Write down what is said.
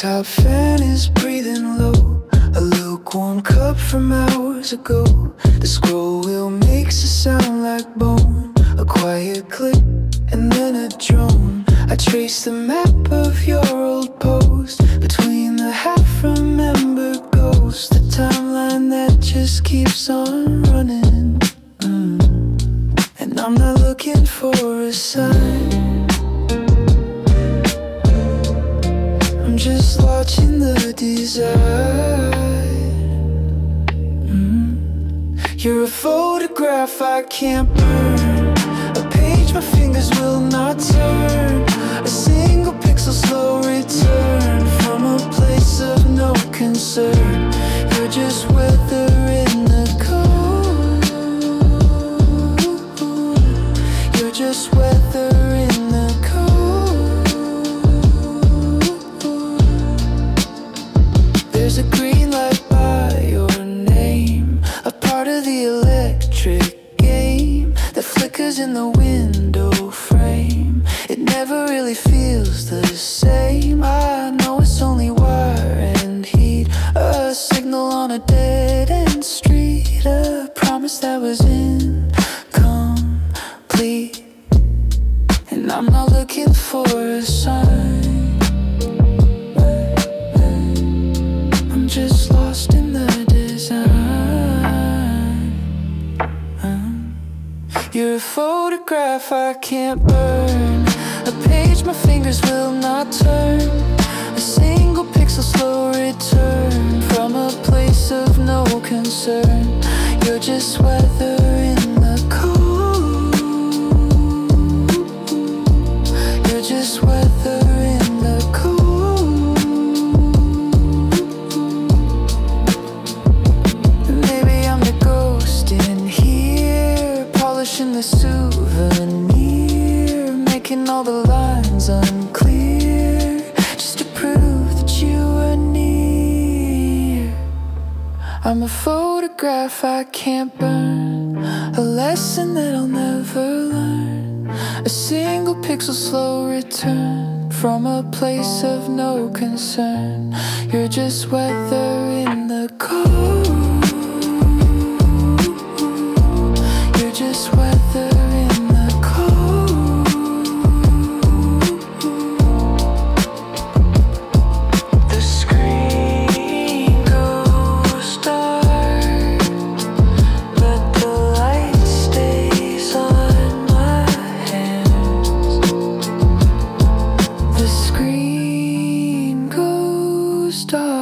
top fan is breathing low, a lukewarm cup from hours ago. The scroll wheel makes a sound like bone, a quiet click and then a drone. I trace the map of your old post between the half-remembered ghosts, the timeline that just keeps on running. And I'm not looking for a sign, I'm just watching the design. You're a photograph I can't burn, a page my fingers will not turn, a single pixel slow return from a place of no concern. You're just weather in the cold, you're just weather in the cold. There's a green light by your name, a part of the electric game that flickers in the window frame. It never really feels the same. I know it's only wire and heat, a signal on a dead-end street, a promise that was incomplete. And I'm not looking for a sign, I'm just lost in the design. You're a photograph I can't burn, a page my fingers will not turn, a single pixel slow return from a place of no concern. You're just weather in the cold, you're just weather in the cold. Maybe I'm the ghost in here, polishing the souvenir, making all the lines unclear, just to prove that you are near. I'm a photograph I can't burn, a lesson that I'll never learn, a single pixel slow return from a place of no concern. You're just weather in the cold, you're just weather in the cold. The screen goes dark, but the light stays on my hands. The screen goes dark,